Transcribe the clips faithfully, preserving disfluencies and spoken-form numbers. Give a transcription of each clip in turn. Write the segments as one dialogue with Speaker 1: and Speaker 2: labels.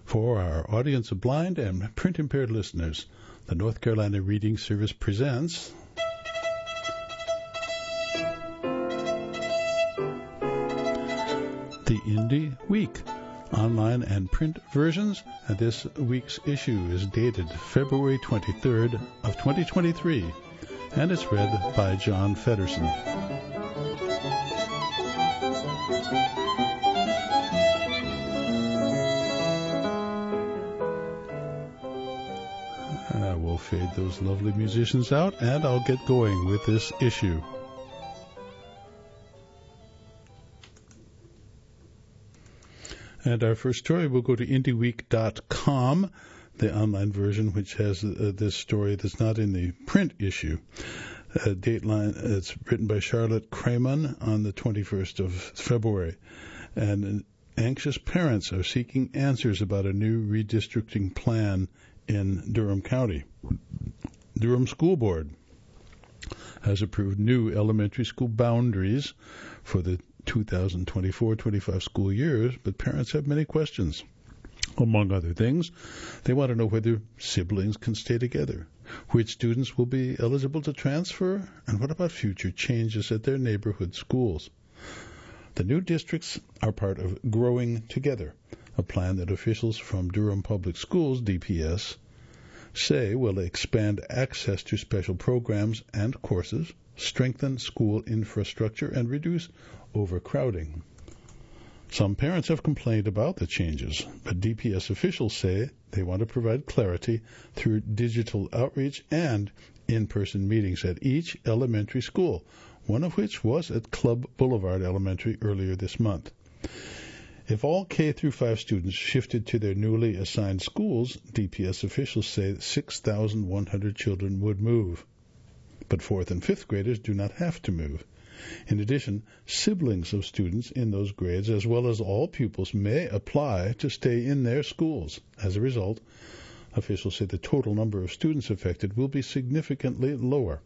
Speaker 1: For our audience of blind and print-impaired listeners, the North Carolina Reading Service presents the Indie Week, online and print versions, and this week's issue is dated February twenty-third of twenty twenty-three, and it's read by John Feddersen. Uh, we'll fade those lovely musicians out, and I'll get going with this issue. And our first story will go to indie week dot com, the online version, which has uh, this story that's not in the print issue. Uh, Dateline, it's written by Charlotte Cramon on the twenty-first of February. And anxious parents are seeking answers about a new redistricting plan in Durham County. Durham School Board has approved new elementary school boundaries for the two thousand twenty-four twenty-five school years, but parents have many questions. Among other things, they want to know whether siblings can stay together, which students will be eligible to transfer, and what about future changes at their neighborhood schools. The new districts are part of Growing Together, a plan that officials from Durham Public Schools, D P S, say will expand access to special programs and courses, strengthen school infrastructure, and reduce overcrowding. Some parents have complained about the changes, but D P S officials say they want to provide clarity through digital outreach and in-person meetings at each elementary school, one of which was at Club Boulevard Elementary earlier this month. If all K through five students shifted to their newly assigned schools, D P S officials say six thousand one hundred children would move. But fourth and fifth graders do not have to move. In addition, siblings of students in those grades, as well as all pupils, may apply to stay in their schools. As a result, officials say the total number of students affected will be significantly lower.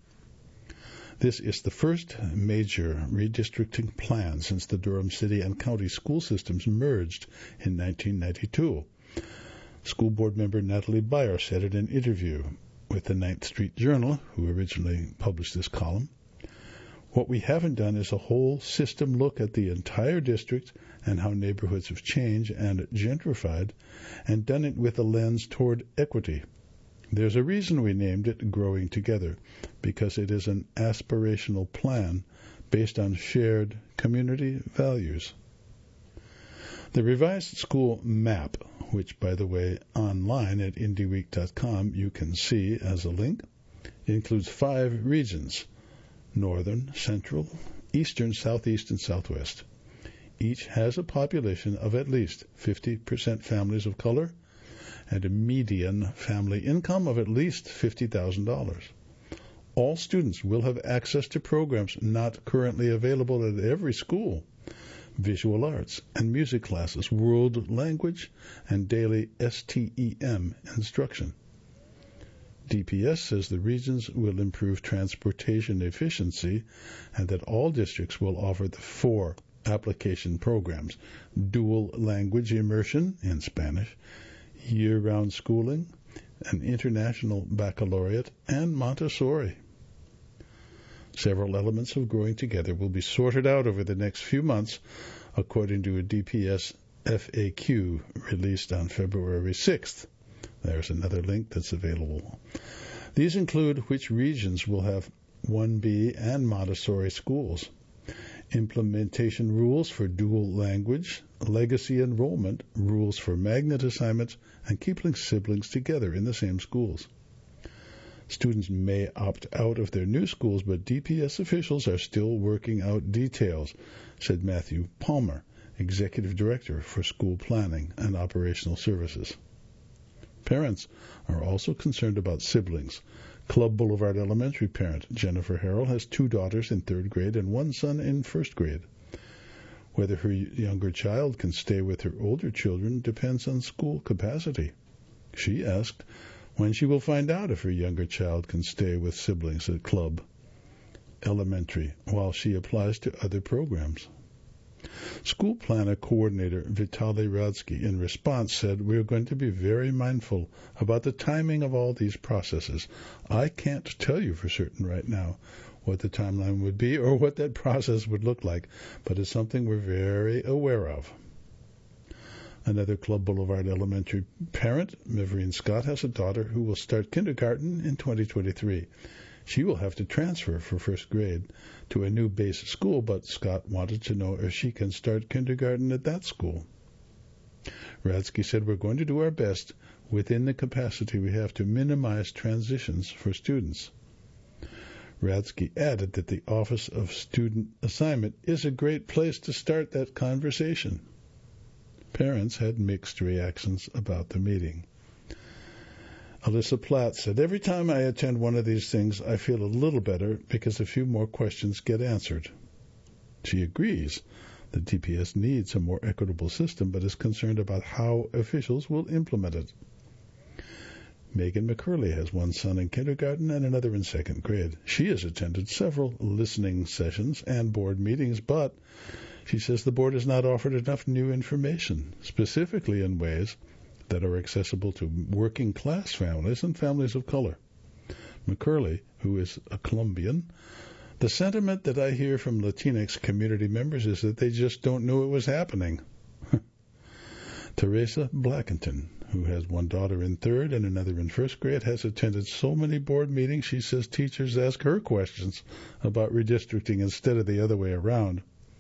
Speaker 1: This is the first major redistricting plan since the Durham City and County school systems merged in nineteen ninety-two. School board member Natalie Beyer said in an interview with the Ninth Street Journal, who originally published this column, "What we haven't done is a whole system look at the entire district and how neighborhoods have changed and gentrified, and done it with a lens toward equity. There's a reason we named it Growing Together, because it is an aspirational plan based on shared community values." The revised school map, which, by the way, online at indie week dot com you can see as a link, includes five regions: Northern, Central, Eastern, Southeast, and Southwest. Each has a population of at least fifty percent families of color and a median family income of at least fifty thousand dollars. All students will have access to programs not currently available at every school: visual arts and music classes, world language, and daily STEM instruction. D P S says the regions will improve transportation efficiency and that all districts will offer the four application programs: dual language immersion in Spanish, year-round schooling, an international baccalaureate, and Montessori. Several elements of Growing Together will be sorted out over the next few months, according to a D P S F A Q released on February sixth. There's another link that's available. These include which regions will have one B and Montessori schools, implementation rules for dual language, legacy enrollment, rules for magnet assignments, and keeping siblings together in the same schools. Students may opt out of their new schools, but D P S officials are still working out details, said Matthew Palmer, Executive Director for School Planning and Operational Services. Parents are also concerned about siblings. Club Boulevard Elementary parent Jennifer Harrell has two daughters in third grade and one son in first grade. Whether her younger child can stay with her older children depends on school capacity. She asked when she will find out if her younger child can stay with siblings at Club Elementary while she applies to other programs. School planner coordinator Vitaly Radsky, in response, said, "We are going to be very mindful about the timing of all these processes. I can't tell you for certain right now what the timeline would be or what that process would look like, but it's something we're very aware of." Another Club Boulevard Elementary parent, Miverine Scott, has a daughter who will start kindergarten in twenty twenty-three. She will have to transfer for first grade to a new base school, but Scott wanted to know if she can start kindergarten at that school. Radsky said, "We're going to do our best within the capacity we have to minimize transitions for students." Radsky added that the Office of Student Assignment is a great place to start that conversation. Parents had mixed reactions about the meeting. Alyssa Platt said, "Every time I attend one of these things, I feel a little better because a few more questions get answered." She agrees that D P S needs a more equitable system, but is concerned about how officials will implement it. Megan McCurley has one son in kindergarten and another in second grade. She has attended several listening sessions and board meetings, but she says the board has not offered enough new information, specifically in ways that are accessible to working class families and families of color. McCurley, who is a Colombian, "The sentiment that I hear from Latinx community members is that they just don't know it was happening." Teresa Blackington, who has one daughter in third and another in first grade, has attended so many board meetings she says teachers ask her questions about redistricting instead of the other way around.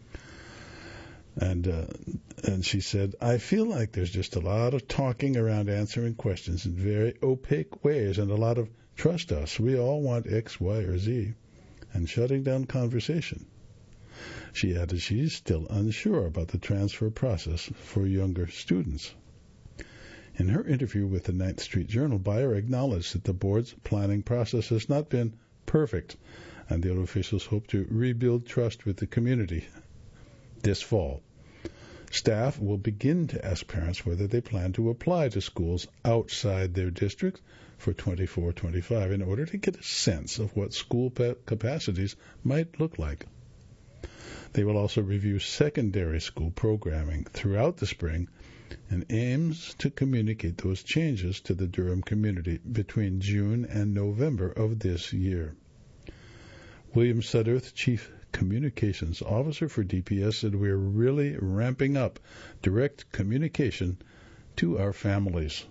Speaker 1: And uh, and she said, "I feel like there's just a lot of talking around answering questions in very opaque ways and a lot of trust us. We all want X, Y, or Z, and shutting down conversation." She added she's still unsure about the transfer process for younger students. In her interview with the Ninth Street Journal, Beyer acknowledged that the board's planning process has not been perfect, and the officials hope to rebuild trust with the community this fall. Staff will begin to ask parents whether they plan to apply to schools outside their district for twenty-four twenty-five in order to get a sense of what school capacities might look like. They will also review secondary school programming throughout the spring and aims to communicate those changes to the Durham community between June and November of this year. William Sudworth, Chief Communications Officer for D P S, said, "We're really ramping up direct communication to our families."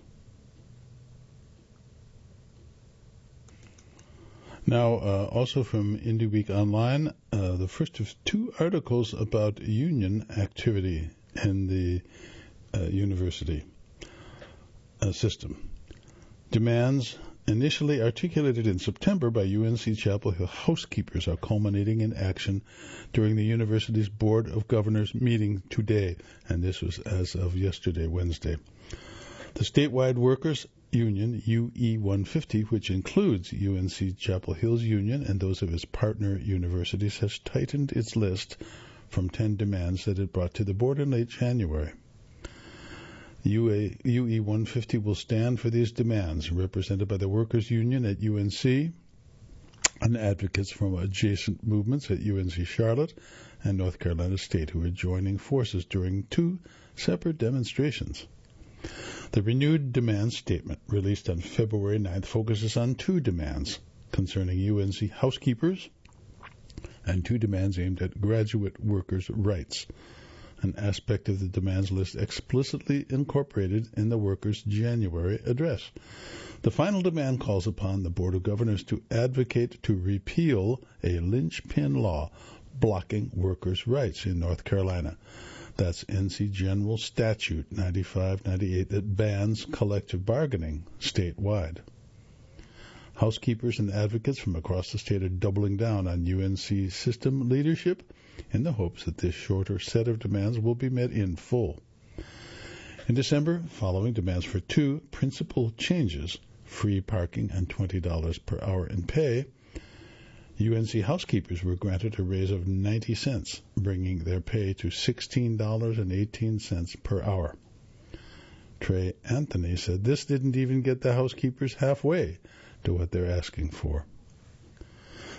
Speaker 1: Now, uh, also from IndieWeek Online, uh, the first of two articles about union activity in the uh, university uh, system. Demands initially articulated in September by U N C Chapel Hill housekeepers are culminating in action during the university's Board of Governors meeting today, and this was as of yesterday, Wednesday. The statewide workers union, U E one fifty, which includes U N C Chapel Hill's union and those of its partner universities, has tightened its list from ten demands that it brought to the board in late January. U E one fifty will stand for these demands, represented by the Workers' Union at U N C and advocates from adjacent movements at U N C Charlotte and North Carolina State, who are joining forces during two separate demonstrations. The renewed demand statement, released on February ninth, focuses on two demands concerning U N C housekeepers and two demands aimed at graduate workers' rights, an aspect of the demands list explicitly incorporated in the workers' January address. The final demand calls upon the Board of Governors to advocate to repeal a linchpin law blocking workers' rights in North Carolina. That's N C General Statute ninety-five ninety-eight that bans collective bargaining statewide. Housekeepers and advocates from across the state are doubling down on U N C system leadership in the hopes that this shorter set of demands will be met in full. In December, following demands for two principal changes, free parking and twenty dollars per hour in pay, U N C housekeepers were granted a raise of ninety cents, bringing their pay to sixteen dollars and eighteen cents per hour. Trey Anthony said this didn't even get the housekeepers halfway to what they're asking for.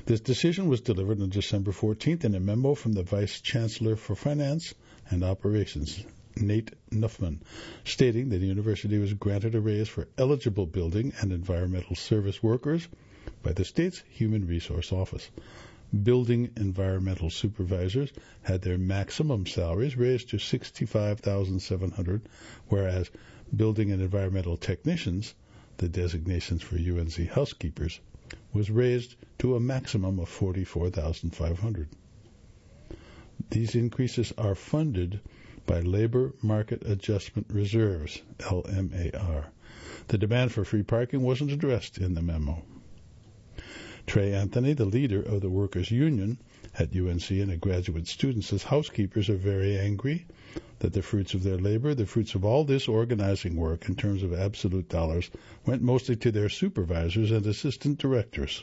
Speaker 1: This decision was delivered on December fourteenth in a memo from the Vice Chancellor for Finance and Operations, Nate Nuffman, stating that the university was granted a raise for eligible building and environmental service workers by the state's Human Resource Office. Building environmental supervisors had their maximum salaries raised to sixty-five thousand seven hundred dollars, whereas building and environmental technicians, the designations for U N C housekeepers, was raised to a maximum of forty-four thousand five hundred dollars. These increases are funded by Labor Market Adjustment Reserves, L M A R. The demand for free parking wasn't addressed in the memo. Trey Anthony, the leader of the workers' union at U N C and a graduate student, says housekeepers are very angry that the fruits of their labor, the fruits of all this organizing work in terms of absolute dollars, went mostly to their supervisors and assistant directors.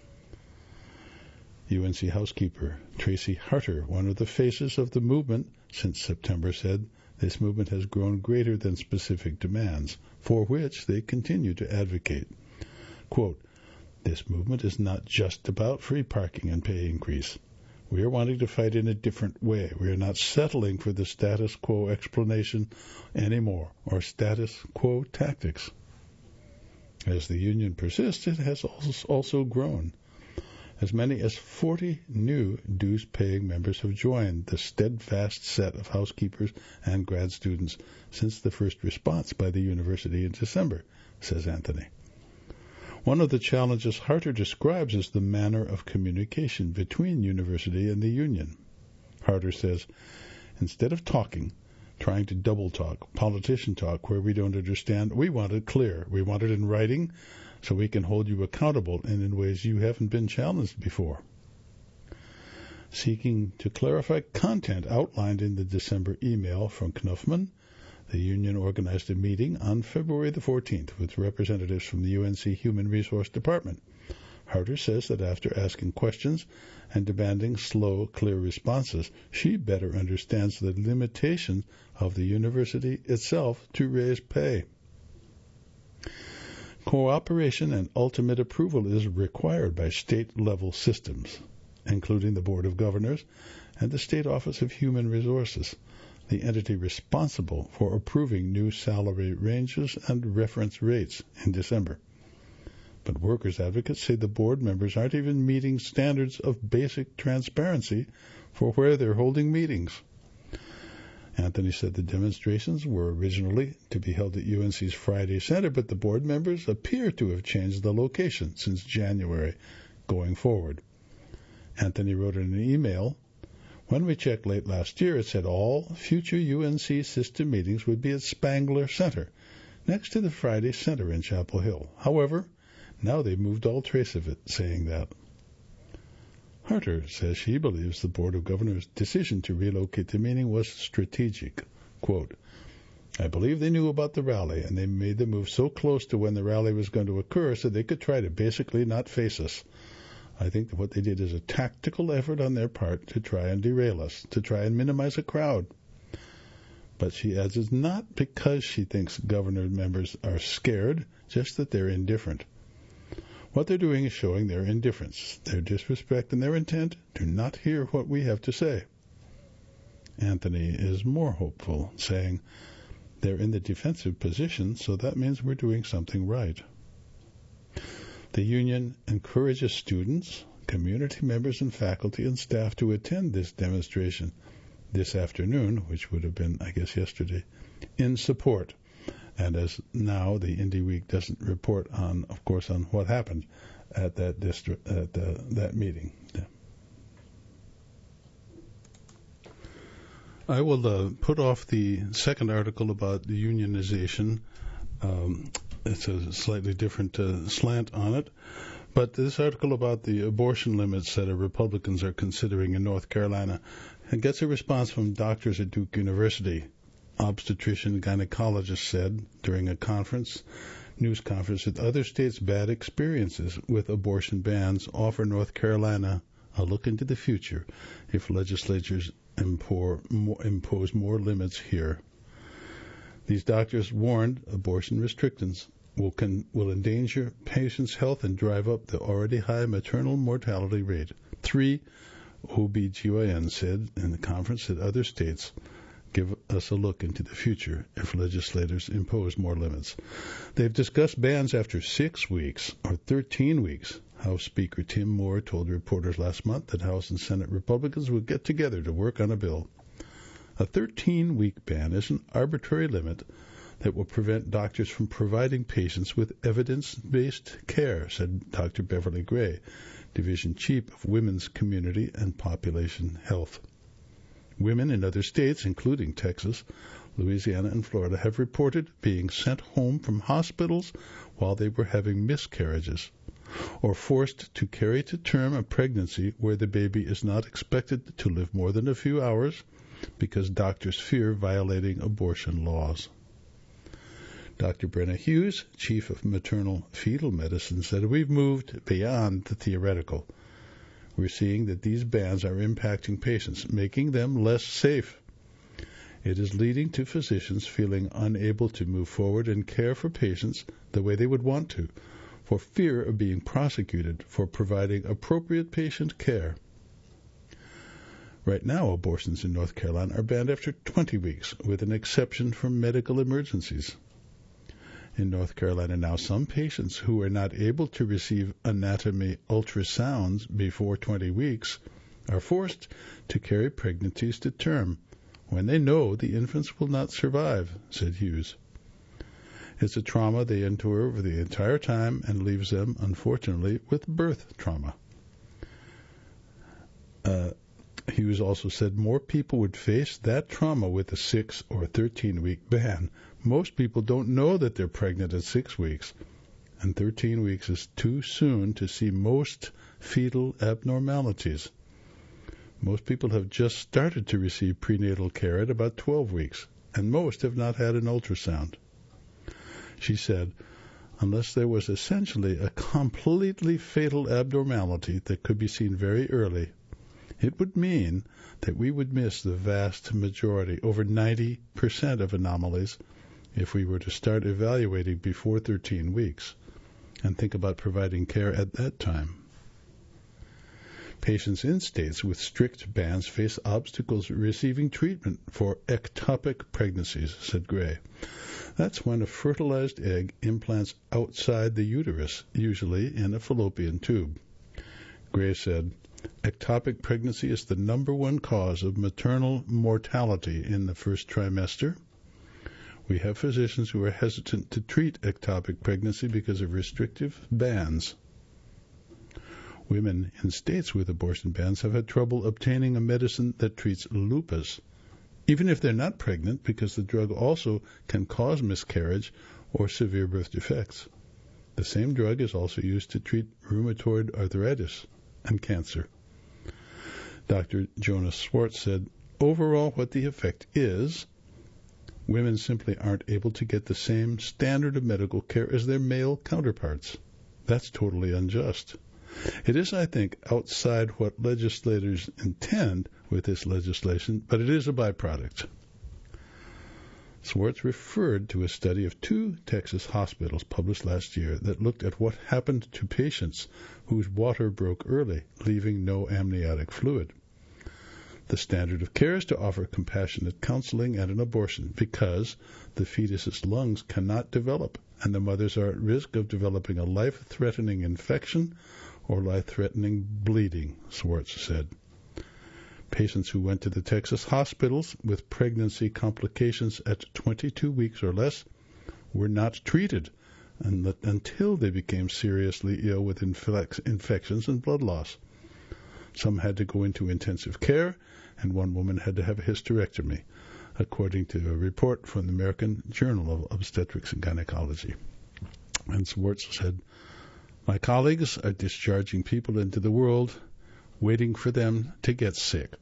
Speaker 1: U N C housekeeper Tracy Harter, one of the faces of the movement since September, said this movement has grown greater than specific demands, for which they continue to advocate. Quote, this movement is not just about free parking and pay increase. We are wanting to fight in a different way. We are not settling for the status quo explanation anymore, or status quo tactics. As the union persists, it has also grown. As many as forty new dues-paying members have joined the steadfast set of housekeepers and grad students since the first response by the university in December, says Anthony. One of the challenges Harter describes is the manner of communication between university and the union. Harter says, instead of talking, trying to double talk, politician talk where we don't understand, we want it clear. We want it in writing so we can hold you accountable and in ways you haven't been challenged before. Seeking to clarify content outlined in the December email from Knuffman, the union organized a meeting on February the fourteenth with representatives from the U N C Human Resource Department. Harter says that after asking questions and demanding slow, clear responses, she better understands the limitations of the university itself to raise pay. Cooperation and ultimate approval is required by state-level systems, including the Board of Governors and the State Office of Human Resources, the entity responsible for approving new salary ranges and reference rates in December. But workers' advocates say the board members aren't even meeting standards of basic transparency for where they're holding meetings. Anthony said the demonstrations were originally to be held at U N C's Friday Center, but the board members appear to have changed the location since January going forward. Anthony wrote in an email, when we checked late last year, it said all future U N C system meetings would be at Spangler Center, next to the Friday Center in Chapel Hill. However, now they've moved all trace of it, saying that. Harter says she believes the Board of Governors' decision to relocate the meeting was strategic. Quote, I believe they knew about the rally, and they made the move so close to when the rally was going to occur so they could try to basically not face us. I think that what they did is a tactical effort on their part to try and derail us, to try and minimize a crowd. But she adds it's not because she thinks governor members are scared, just that they're indifferent. What they're doing is showing their indifference, their disrespect, and their intent to not hear what we have to say. Anthony is more hopeful, saying they're in the defensive position, so that means we're doing something right. The union encourages students, community members, and faculty and staff to attend this demonstration this afternoon, which would have been, I guess, yesterday, in support. And as now, the Indie Week doesn't report on, of course, on what happened at that district, at uh, that meeting. Yeah. I will uh, put off the second article about the unionization. Um, it's a slightly different uh, slant on it. But this article about the abortion limits that Republicans are considering in North Carolina gets a response from doctors at Duke University. Obstetrician gynecologist said during a conference, news conference, that other states' bad experiences with abortion bans offer North Carolina a look into the future if legislatures impose more, impose more limits here. These doctors warned abortion restrictions will, can, will endanger patients' health and drive up the already high maternal mortality rate. Three O B G Y N said in the conference that other states give us a look into the future if legislators impose more limits. They've discussed bans after six weeks or thirteen weeks. House Speaker Tim Moore told reporters last month that House and Senate Republicans would get together to work on a bill. A thirteen-week ban is an arbitrary limit that will prevent doctors from providing patients with evidence-based care, said Doctor Beverly Gray, Division Chief of Women's Community and Population Health. Women in other states, including Texas, Louisiana, and Florida, have reported being sent home from hospitals while they were having miscarriages, or forced to carry to term a pregnancy where the baby is not expected to live more than a few hours because doctors fear violating abortion laws. Doctor Brenna Hughes, Chief of Maternal Fetal Medicine, said, "We've moved beyond the theoretical. We're seeing that these bans are impacting patients, making them less safe. It is leading to physicians feeling unable to move forward and care for patients the way they would want to, for fear of being prosecuted for providing appropriate patient care." Right now, abortions in North Carolina are banned after twenty weeks, with an exception for medical emergencies. In North Carolina now, some patients who are not able to receive anatomy ultrasounds before twenty weeks are forced to carry pregnancies to term when they know the infants will not survive, said Hughes. It's a trauma they endure over the entire time and leaves them, unfortunately, with birth trauma. Uh, Hughes also said more people would face that trauma with a six or thirteen-week ban. Most people don't know that they're pregnant at six weeks, and thirteen weeks is too soon to see most fetal abnormalities. Most people have just started to receive prenatal care at about twelve weeks, and most have not had an ultrasound. She said, unless there was essentially a completely fatal abnormality that could be seen very early, it would mean that we would miss the vast majority, over ninety percent of anomalies, if we were to start evaluating before thirteen weeks and think about providing care at that time. Patients in states with strict bans face obstacles receiving treatment for ectopic pregnancies, said Gray. That's when a fertilized egg implants outside the uterus, usually in a fallopian tube. Gray said, ectopic pregnancy is the number one cause of maternal mortality in the first trimester. We have physicians who are hesitant to treat ectopic pregnancy because of restrictive bans. Women in states with abortion bans have had trouble obtaining a medicine that treats lupus, even if they're not pregnant, because the drug also can cause miscarriage or severe birth defects. The same drug is also used to treat rheumatoid arthritis and cancer. Doctor Jonas Swartz said, overall, what the effect is, women simply aren't able to get the same standard of medical care as their male counterparts. That's totally unjust. It is, I think, outside what legislators intend with this legislation, but it is a byproduct. Swartz referred to a study of two Texas hospitals published last year that looked at what happened to patients whose water broke early, leaving no amniotic fluid. The standard of care is to offer compassionate counseling and an abortion because the fetus's lungs cannot develop and the mothers are at risk of developing a life-threatening infection or life-threatening bleeding, Swartz said. Patients who went to the Texas hospitals with pregnancy complications at twenty-two weeks or less were not treated and, until they became seriously ill with infec- infections and blood loss. Some had to go into intensive care, and one woman had to have a hysterectomy, according to a report from the American Journal of Obstetrics and Gynecology. And Swartz said, my colleagues are discharging people into the world, waiting for them to get sick.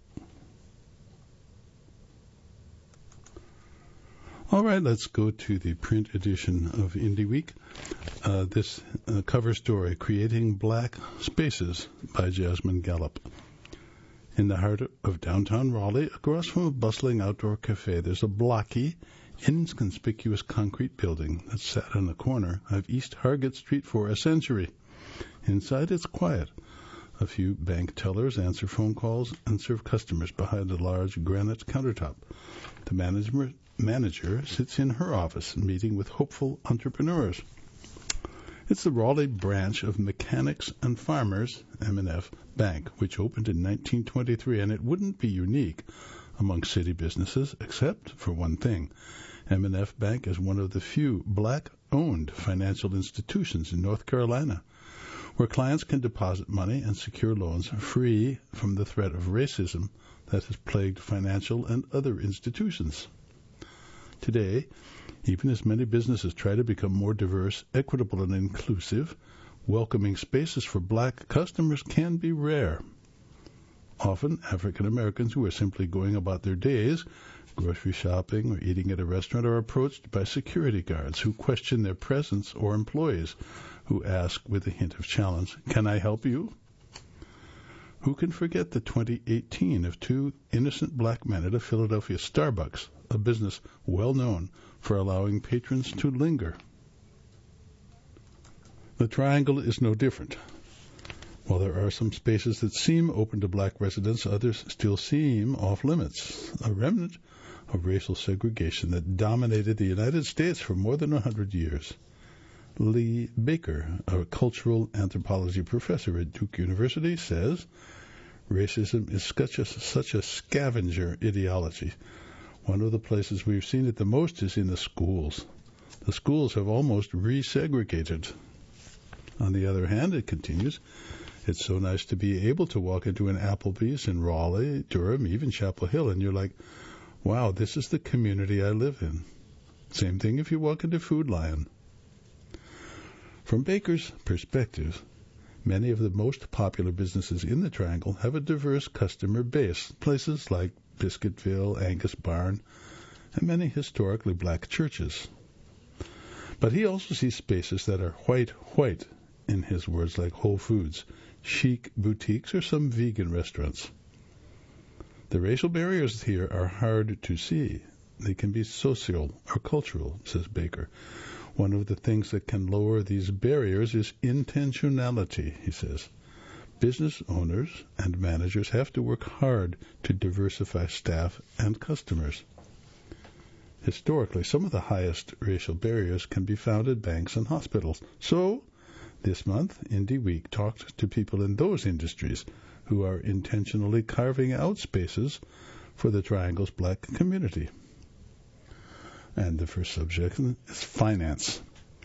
Speaker 1: All right, let's go to the print edition of IndieWeek. Uh, this uh, cover story, Creating Black Spaces by Jasmine Gallup. In the heart of downtown Raleigh, across from a bustling outdoor cafe, there's a blocky, inconspicuous concrete building that sat on the corner of East Hargett Street for a century. Inside it's quiet. A few bank tellers answer phone calls and serve customers behind a large granite countertop. The manager, manager sits in her office meeting with hopeful entrepreneurs. It's the Raleigh branch of Mechanics and Farmers, M and F Bank, which opened in nineteen twenty-three, and it wouldn't be unique among city businesses, except for one thing. M and F Bank is one of the few black-owned financial institutions in North Carolina, where clients can deposit money and secure loans free from the threat of racism that has plagued financial and other institutions. Today, even as many businesses try to become more diverse, equitable, and inclusive, welcoming spaces for black customers can be rare. Often, African Americans who are simply going about their days, grocery shopping or eating at a restaurant, are approached by security guards who question their presence, or employees who ask with a hint of challenge, "Can I help you?" Who can forget the twenty eighteen of two innocent black men at a Philadelphia Starbucks, a business well known for allowing patrons to linger? The Triangle is no different. While there are some spaces that seem open to black residents, others still seem off limits, a remnant of racial segregation that dominated the United States for more than a hundred years. Lee Baker, a cultural anthropology professor at Duke University, says, "Racism is such a, such a scavenger ideology. One of the places we've seen it the most is in the schools. The schools have almost resegregated." On the other hand, it continues, it's so nice to be able to walk into an Applebee's in Raleigh, Durham, even Chapel Hill, and you're like, wow, this is the community I live in. Same thing if you walk into Food Lion. From Baker's perspective, many of the most popular businesses in the Triangle have a diverse customer base, places like Biscuitville, Angus Barn, and many historically black churches. But he also sees spaces that are white, white, in his words, like Whole Foods, chic boutiques, or some vegan restaurants. The racial barriers here are hard to see. They can be social or cultural, says Baker. One of the things that can lower these barriers is intentionality, he says. Business owners and managers have to work hard to diversify staff and customers. Historically, some of the highest racial barriers can be found at banks and hospitals. So, this month, Indie Week talked to people in those industries who are intentionally carving out spaces for the Triangle's black community. And the first subject is finance.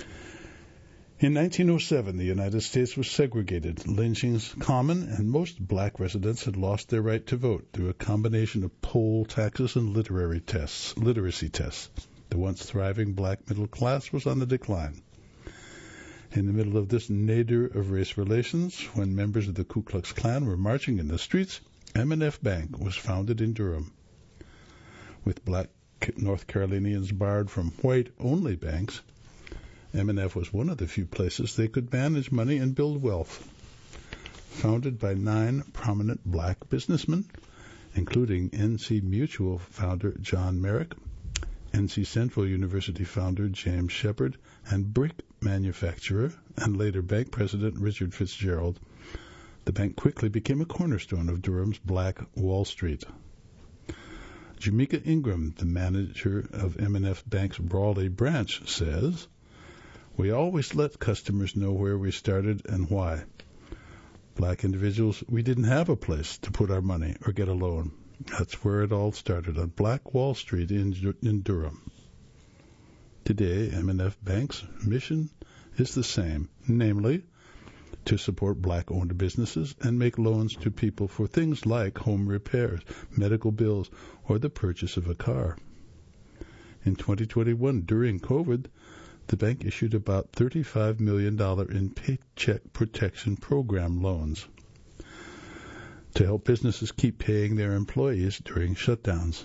Speaker 1: In nineteen oh seven, the United States was segregated, lynchings common, and most black residents had lost their right to vote through a combination of poll taxes and literary tests, literacy tests. The once thriving black middle class was on the decline. In the middle of this nadir of race relations, when members of the Ku Klux Klan were marching in the streets, M and F Bank was founded in Durham. With black North Carolinians barred from white-only banks, M and F was one of the few places they could manage money and build wealth. Founded by nine prominent black businessmen, including N C Mutual founder John Merrick, N C Central University founder James Shepard, and brick manufacturer and later bank president Richard Fitzgerald, the bank quickly became a cornerstone of Durham's Black Wall Street. Jamaica Ingram, the manager of M and F Bank's Raleigh branch, says, "We always let customers know where we started and why. Black individuals, we didn't have a place to put our money or get a loan. That's where it all started, on Black Wall Street in, in Durham." Today, M and F Bank's mission is the same, namely, to support black-owned businesses and make loans to people for things like home repairs, medical bills, or the purchase of a car. In twenty twenty-one, during COVID, the bank issued about thirty-five million dollars in Paycheck Protection Program loans to help businesses keep paying their employees during shutdowns.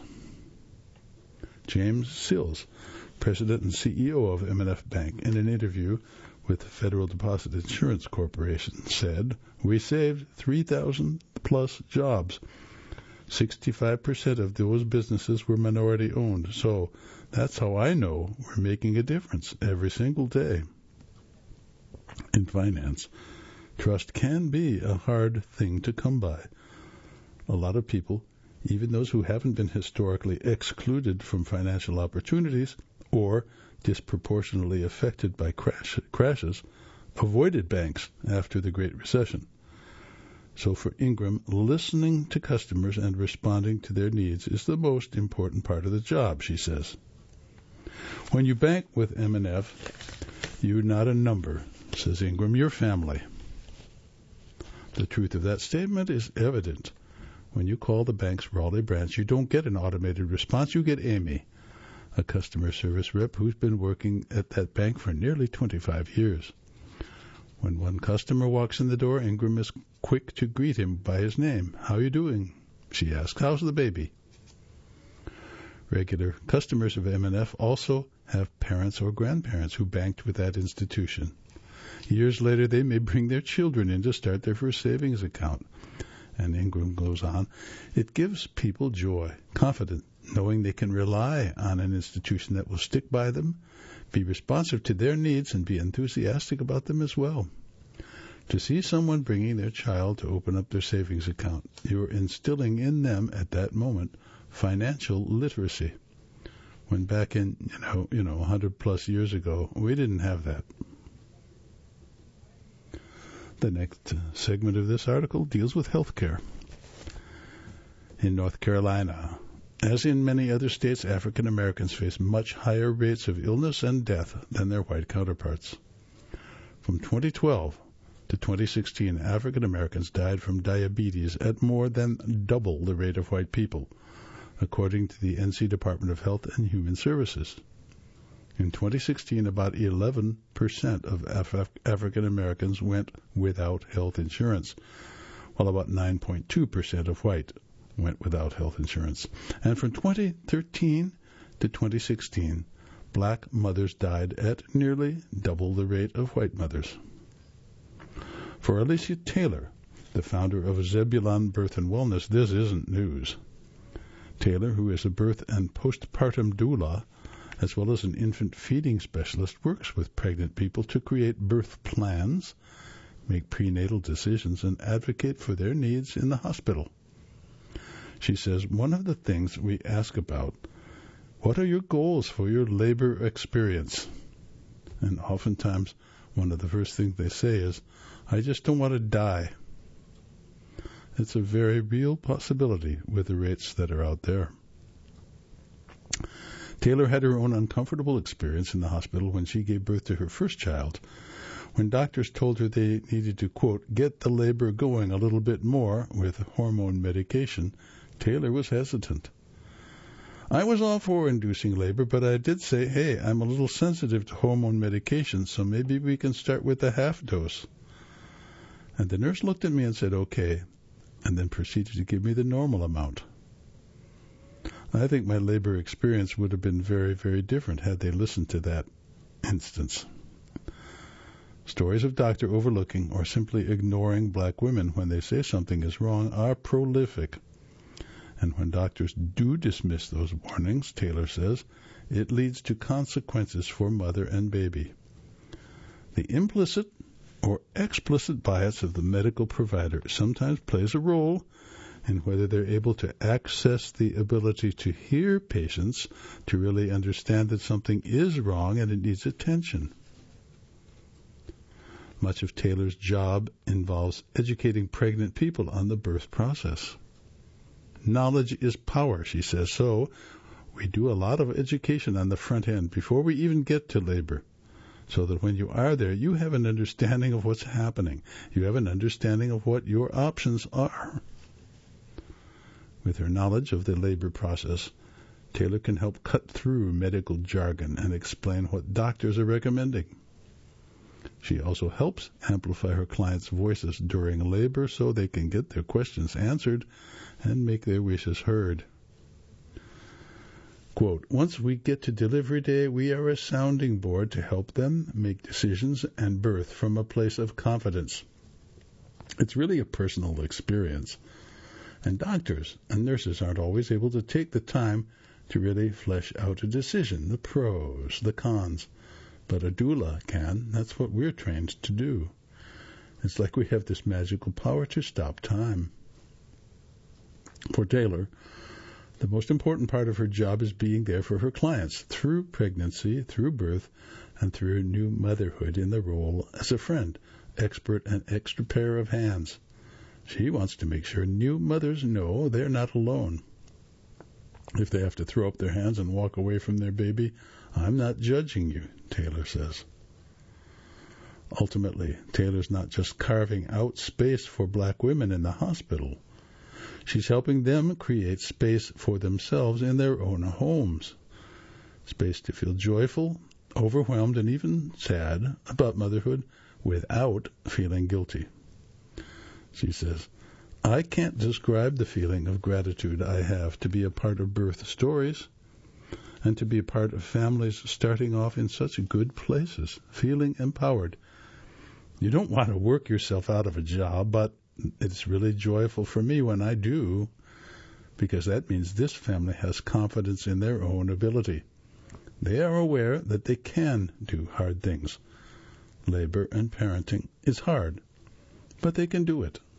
Speaker 1: James Sills, president and C E O of M and F Bank, in an interview with the Federal Deposit Insurance Corporation, said, "We saved three thousand plus jobs. sixty-five percent of those businesses were minority owned, so That's how I know we're making a difference every single day. In finance, trust can be a hard thing to come by. A lot of people, even those who haven't been historically excluded from financial opportunities or disproportionately affected by crash, crashes, avoided banks after the Great Recession. So for Ingram, listening to customers and responding to their needs is the most important part of the job, she says. When you bank with M and F, you're not a number, says Ingram, you're family. The truth of that statement is evident. When you call the bank's Raleigh branch, you don't get an automated response, you get Amy, a customer service rep who's been working at that bank for nearly twenty-five years. When one customer walks in the door, Ingram is quick to greet him by his name. How are you doing? She asks. How's the baby? Regular customers of M and F also have parents or grandparents who banked with that institution. Years later, they may bring their children in to start their first savings account. And Ingram goes on, it gives people joy, confidence, knowing they can rely on an institution that will stick by them, be responsive to their needs, and be enthusiastic about them as well. To see someone bringing their child to open up their savings account, you're instilling in them at that moment financial literacy. When back in, you know, you know, one hundred plus years ago, we didn't have that. The next segment of this article deals with health care. In North Carolina, as in many other states, African Americans face much higher rates of illness and death than their white counterparts. From twenty twelve to twenty sixteen, African Americans died from diabetes at more than double the rate of white people, according to the N C Department of Health and Human Services. In twenty sixteen, about eleven percent of Af- African Americans went without health insurance, while about nine point two percent of white went without health insurance. And from twenty thirteen to twenty sixteen, black mothers died at nearly double the rate of white mothers. For Alicia Taylor, the founder of Zebulon Birth and Wellness, this isn't news. Taylor, who is a birth and postpartum doula, as well as an infant feeding specialist, works with pregnant people to create birth plans, make prenatal decisions, and advocate for their needs in the hospital. She says, one of the things we ask about, what are your goals for your labor experience? And oftentimes, one of the first things they say is, I just don't want to die. It's a very real possibility with the rates that are out there. Taylor had her own uncomfortable experience in the hospital when she gave birth to her first child. When doctors told her they needed to, quote, get the labor going a little bit more with hormone medication, Taylor was hesitant. I was all for inducing labor, but I did say, hey, I'm a little sensitive to hormone medication, so maybe we can start with a half dose. And the nurse looked at me and said, okay, and then proceeded to give me the normal amount. I think my labor experience would have been very, very different had they listened to that instance. Stories of doctor overlooking or simply ignoring black women when they say something is wrong are prolific. And when doctors do dismiss those warnings, Taylor says, it leads to consequences for mother and baby. The implicit or explicit bias of the medical provider sometimes plays a role in whether they're able to access the ability to hear patients to really understand that something is wrong and it needs attention. Much of Taylor's job involves educating pregnant people on the birth process. Knowledge is power, she says, so we do a lot of education on the front end before we even get to labor, so that when you are there, you have an understanding of what's happening. You have an understanding of what your options are. With her knowledge of the labor process, Taylor can help cut through medical jargon and explain what doctors are recommending. She also helps amplify her clients' voices during labor so they can get their questions answered and make their wishes heard. Quote, once we get to delivery day, we are a sounding board to help them make decisions and birth from a place of confidence. It's really a personal experience. And doctors and nurses aren't always able to take the time to really flesh out a decision, the pros, the cons. But a doula can. That's what we're trained to do. It's like we have this magical power to stop time. For Taylor, the most important part of her job is being there for her clients through pregnancy, through birth, and through new motherhood in the role as a friend, expert, and extra pair of hands. She wants to make sure new mothers know they're not alone. If they have to throw up their hands and walk away from their baby, I'm not judging you, Taylor says. Ultimately, Taylor's not just carving out space for black women in the hospital. She's helping them create space for themselves in their own homes. Space to feel joyful, overwhelmed, and even sad about motherhood without feeling guilty. She says, I can't describe the feeling of gratitude I have to be a part of birth stories and to be a part of families starting off in such good places, feeling empowered. You don't want to work yourself out of a job, but it's really joyful for me when I do, because that means this family has confidence in their own ability. They are aware that they can do hard things. Labor and parenting is hard, but they can do it.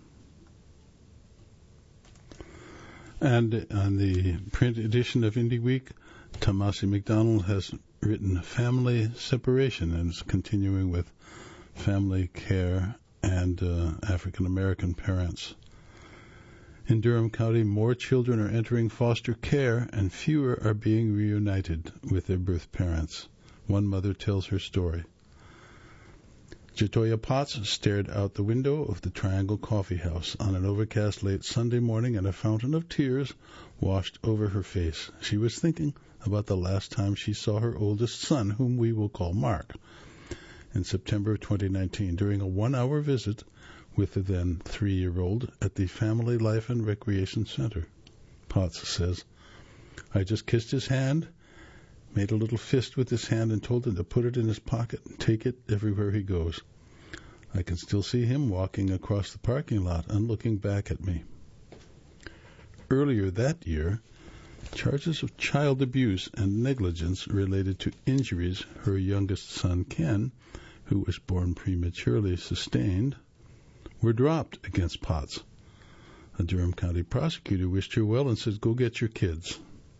Speaker 1: And on the print edition of Indie Week, Tomasi McDonald has written Family Separation and is continuing with family care and uh, African American parents. In Durham County, more children are entering foster care and fewer are being reunited with their birth parents. One mother tells her story. Jatoya Potts stared out the window of the Triangle Coffee House on an overcast late Sunday morning, and a fountain of tears washed over her face. She was thinking about the last time she saw her oldest son, whom we will call Mark, in September of twenty nineteen, during a one-hour visit with the then three-year-old at the Family Life and Recreation Center. Potts says, I just kissed his hand, made a little fist with his hand, and told him to put it in his pocket and take it everywhere he goes. I can still see him walking across the parking lot and looking back at me. Earlier that year, charges of child abuse and negligence related to injuries her youngest son, Ken, who was born prematurely, sustained, were dropped against Potts. A Durham County prosecutor wished her well and said, go get your kids.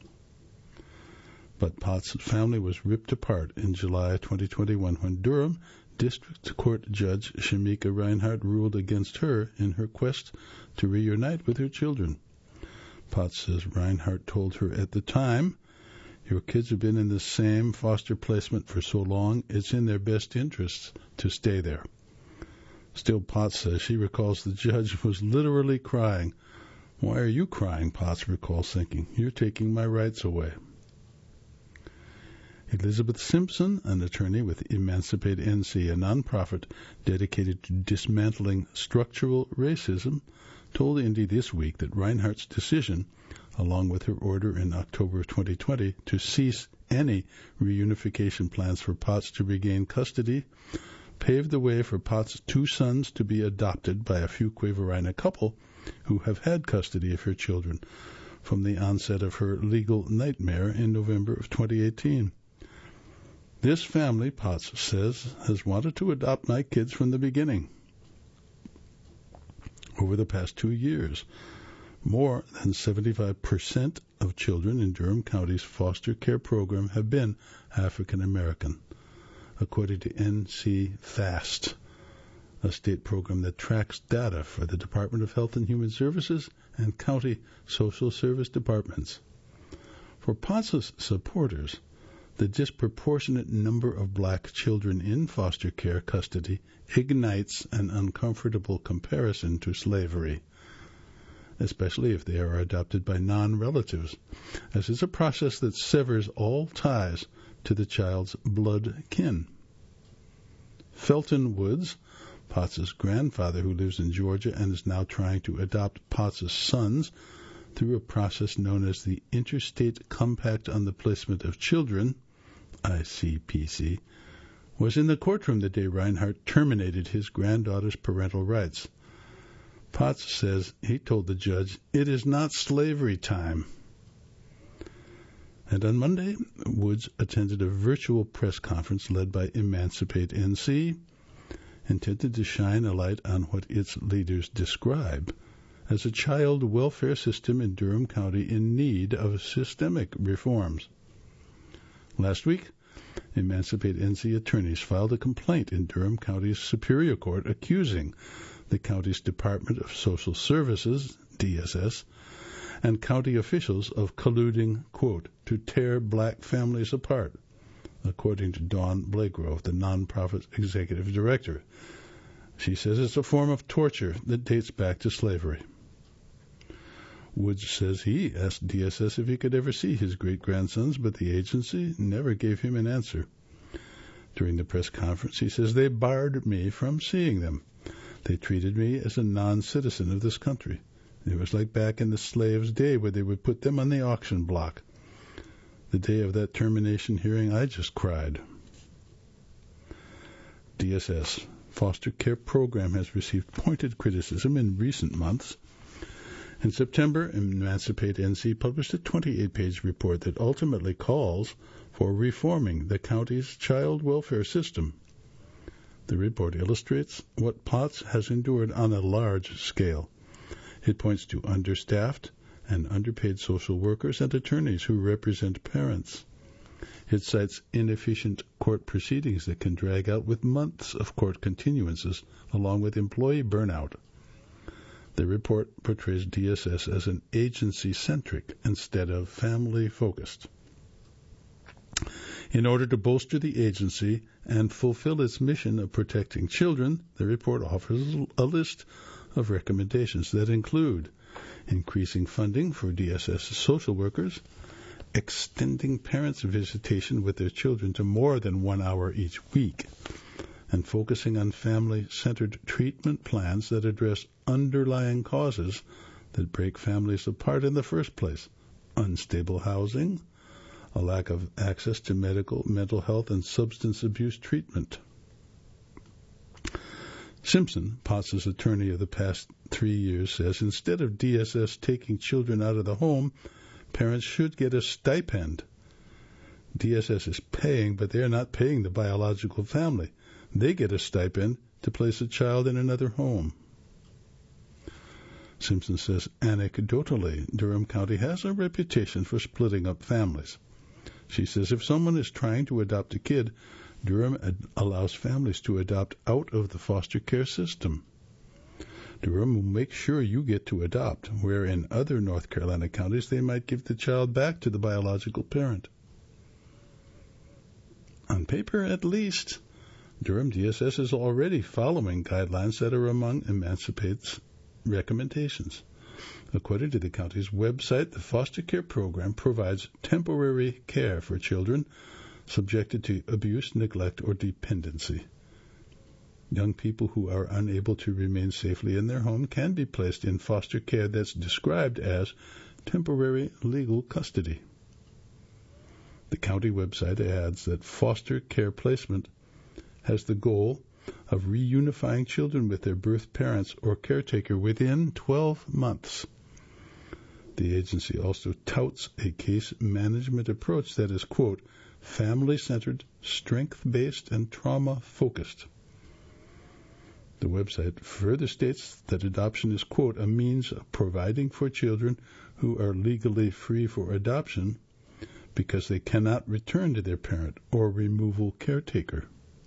Speaker 1: But Potts' family was ripped apart in July twenty twenty-one when Durham District Court Judge Shamika Reinhart ruled against her in her quest to reunite with her children. Potts says Reinhart told her at the time, your kids have been in the same foster placement for so long, it's in their best interests to stay there. Still, Potts says she recalls the judge was literally crying. Why are you crying? Potts recalls thinking. You're taking my rights away. Elizabeth Simpson, an attorney with Emancipate N C, a nonprofit dedicated to dismantling structural racism, told Indy this week that Reinhart's decision, along with her order in October of twenty twenty to cease any reunification plans for Potts to regain custody, paved the way for Potts' two sons to be adopted by a Fuquay-Varina couple who have had custody of her children from the onset of her legal nightmare in November of twenty eighteen. This family, Potts says, has wanted to adopt my kids from the beginning. Over the past two years, more than seventy-five percent of children in Durham County's foster care program have been African American, according to N C FAST, a state program that tracks data for the Department of Health and Human Services and county social service departments. For Potts' supporters, the disproportionate number of black children in foster care custody ignites an uncomfortable comparison to slavery, especially if they are adopted by non-relatives, as is a process that severs all ties to the child's blood kin. Felton Woods, Potts' grandfather who lives in Georgia and is now trying to adopt Potts' sons through a process known as the Interstate Compact on the Placement of Children, I C P C, was in the courtroom the day Reinhart terminated his granddaughter's parental rights. Potts says he told the judge, it is not slavery time. And on Monday, Woods attended a virtual press conference led by Emancipate N C, intended to shine a light on what its leaders describe as a child welfare system in Durham County in need of systemic reforms. Last week, Emancipate N C attorneys filed a complaint in Durham County's Superior Court accusing the county's Department of Social Services, D S S, and county officials of colluding, quote, to tear black families apart, according to Dawn Blakegrove, the nonprofit executive director. She says it's a form of torture that dates back to slavery. Woods says he asked D S S if he could ever see his great-grandsons, but the agency never gave him an answer. During the press conference, he says they barred me from seeing them. They treated me as a non-citizen of this country. It was like back in the slaves' day where they would put them on the auction block. The day of that termination hearing, I just cried. D S S foster care program has received pointed criticism in recent months. In September, Emancipate N C published a twenty-eight page report that ultimately calls for reforming the county's child welfare system. The report illustrates what Potts has endured on a large scale. It points to understaffed and underpaid social workers and attorneys who represent parents. It cites inefficient court proceedings that can drag out with months of court continuances, along with employee burnout. The report portrays D S S as an agency-centric instead of family-focused. In order to bolster the agency and fulfill its mission of protecting children, the report offers a list of recommendations that include increasing funding for D S S social workers, extending parents' visitation with their children to more than one hour each week, and focusing on family-centered treatment plans that address underlying causes that break families apart in the first place: unstable housing, a lack of access to medical, mental health, and substance abuse treatment. Simpson, Potts' attorney of the past three years, says instead of D S S taking children out of the home, parents should get a stipend. D S S is paying, but they're not paying the biological family. They get a stipend to place a child in another home. Simpson says anecdotally, Durham County has a reputation for splitting up families. She says if someone is trying to adopt a kid, Durham ad- allows families to adopt out of the foster care system. Durham will make sure you get to adopt, where in other North Carolina counties they might give the child back to the biological parent. On paper, at least, Durham D S S is already following guidelines that are among Emancipate's recommendations. According to the county's website, the foster care program provides temporary care for children subjected to abuse, neglect, or dependency. Young people who are unable to remain safely in their home can be placed in foster care that's described as temporary legal custody. The county website adds that foster care placement has the goal of reunifying children with their birth parents or caretaker within twelve months. The agency also touts a case management approach that is, quote, family-centered, strength-based, and trauma-focused. The website further states that adoption is, quote, a means of providing for children who are legally free for adoption because they cannot return to their parent or removal caretaker.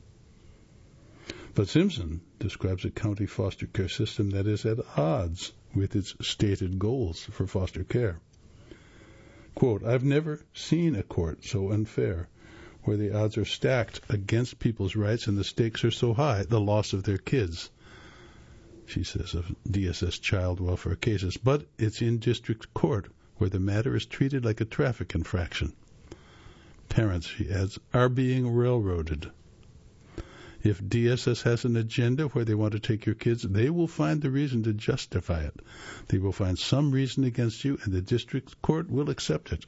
Speaker 1: But Simpson describes a county foster care system that is at odds with its stated goals for foster care. Quote, I've never seen a court so unfair, where the odds are stacked against people's rights and the stakes are so high, the loss of their kids, she says of D S S child welfare cases. But it's in district court, where the matter is treated like a traffic infraction. Parents, she adds, are being railroaded. If D S S has an agenda where they want to take your kids, they will find the reason to justify it. They will find some reason against you, and the district court will accept it.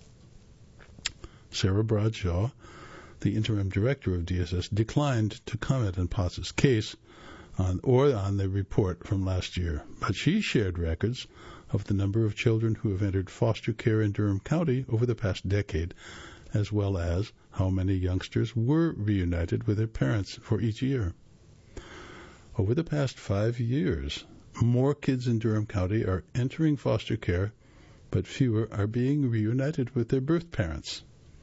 Speaker 1: Sarah Bradshaw, the interim director of D S S, declined to comment on Potts' case on, or on the report from last year, but she shared records of the number of children who have entered foster care in Durham County over the past decade, as well as how many youngsters were reunited with their parents for each year. Over the past five years, more kids in Durham County are entering foster care, but fewer are being reunited with their birth parents.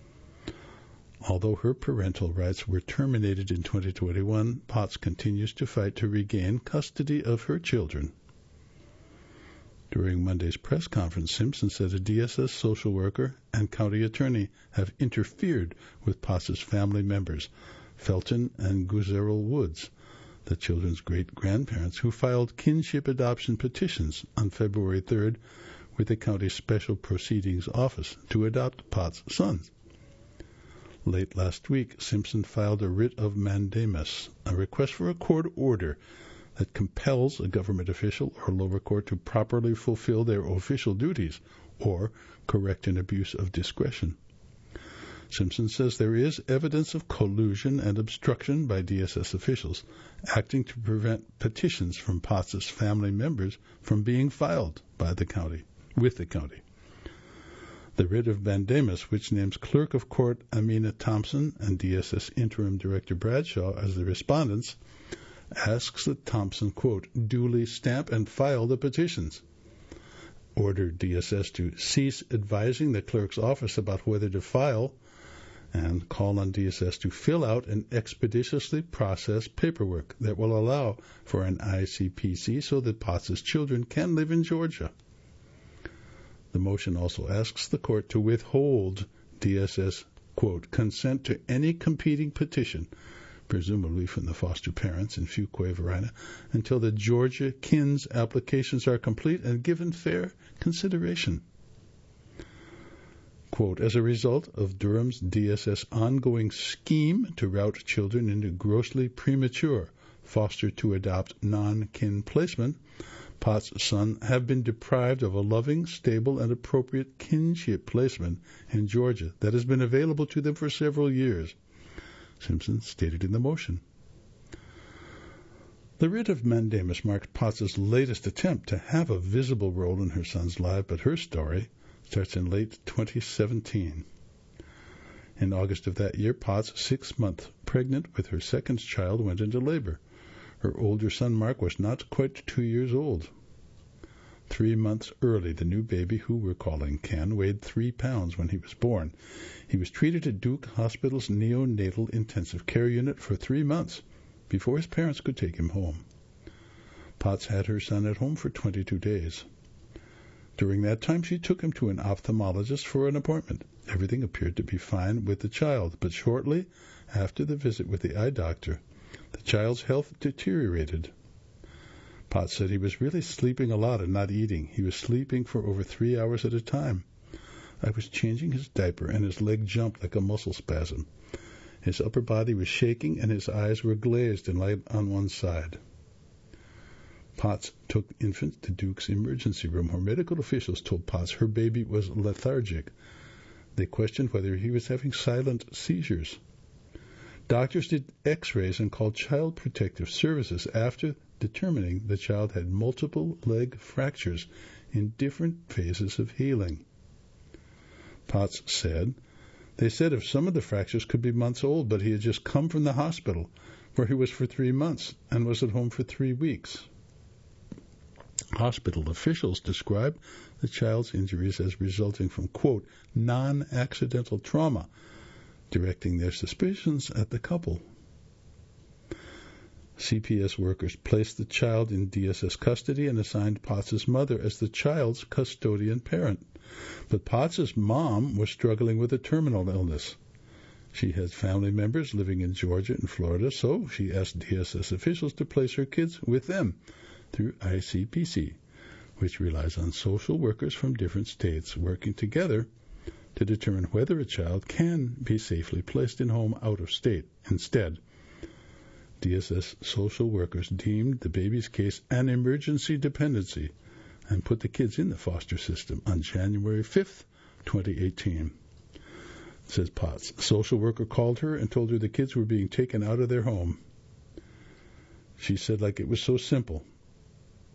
Speaker 1: Although her parental rights were terminated in twenty twenty-one, Potts continues to fight to regain custody of her children. During Monday's press conference, Simpson said a D S S social worker and county attorney have interfered with Potts' family members, Felton and Guzeril Woods, the children's great-grandparents, who filed kinship adoption petitions on February third with the county Special Proceedings Office to adopt Potts' sons. Late last week, Simpson filed a writ of mandamus, a request for a court order that compels a government official or lower court to properly fulfill their official duties or correct an abuse of discretion. Simpson says there is evidence of collusion and obstruction by D S S officials acting to prevent petitions from Potts' family members from being filed by the county, with the county. The writ of mandamus, which names Clerk of Court Amina Thompson and D S S Interim Director Bradshaw as the respondents, asks that Thompson, quote, duly stamp and file the petitions, ordered D S S to cease advising the clerk's office about whether to file, and call on D S S to fill out and expeditiously process paperwork that will allow for an I C P C so that Potts' children can live in Georgia. The motion also asks the court to withhold D S S, quote, consent to any competing petition, presumably from the foster parents in Fuquay-Varina, until the Georgia K I N S applications are complete and given fair consideration. Quote, as a result of Durham's D S S ongoing scheme to route children into grossly premature foster-to-adopt non-kin placement, Potts' sons have been deprived of a loving, stable, and appropriate kinship placement in Georgia that has been available to them for several years, Simpson stated in the motion. The writ of mandamus marked Potts' latest attempt to have a visible role in her son's life, but her story starts in late twenty seventeen. In August of that year, Potts, six months pregnant with her second child, went into labor. Her older son, Mark, was not quite two years old. Three months early, the new baby, who we're calling Ken, weighed three pounds when he was born. He was treated at Duke Hospital's neonatal intensive care unit for three months before his parents could take him home. Potts had her son at home for twenty-two days. During that time, she took him to an ophthalmologist for an appointment. Everything appeared to be fine with the child, but shortly after the visit with the eye doctor, the child's health deteriorated. Potts said he was really sleeping a lot and not eating. He was sleeping for over three hours at a time. I was changing his diaper, and his leg jumped like a muscle spasm. His upper body was shaking, and his eyes were glazed and light on one side. Potts took infant to Duke's emergency room, where medical officials told Potts her baby was lethargic. They questioned whether he was having silent seizures. Doctors did x-rays and called Child Protective Services after determining the child had multiple leg fractures in different phases of healing. Potts said, they said if some of the fractures could be months old, but he had just come from the hospital, where he was for three months and was at home for three weeks. Hospital officials described the child's injuries as resulting from, quote, non-accidental trauma, directing their suspicions at the couple. C P S workers placed the child in D S S custody and assigned Potts' mother as the child's custodian parent. But Potts' mom was struggling with a terminal illness. She had family members living in Georgia and Florida, so she asked D S S officials to place her kids with them through I C P C, which relies on social workers from different states working together to determine whether a child can be safely placed in home out of state. Instead, D S S social workers deemed the baby's case an emergency dependency and put the kids in the foster system on January fifth, twenty eighteen. Says Potts. A social worker called her and told her the kids were being taken out of their home. She said like it was so simple.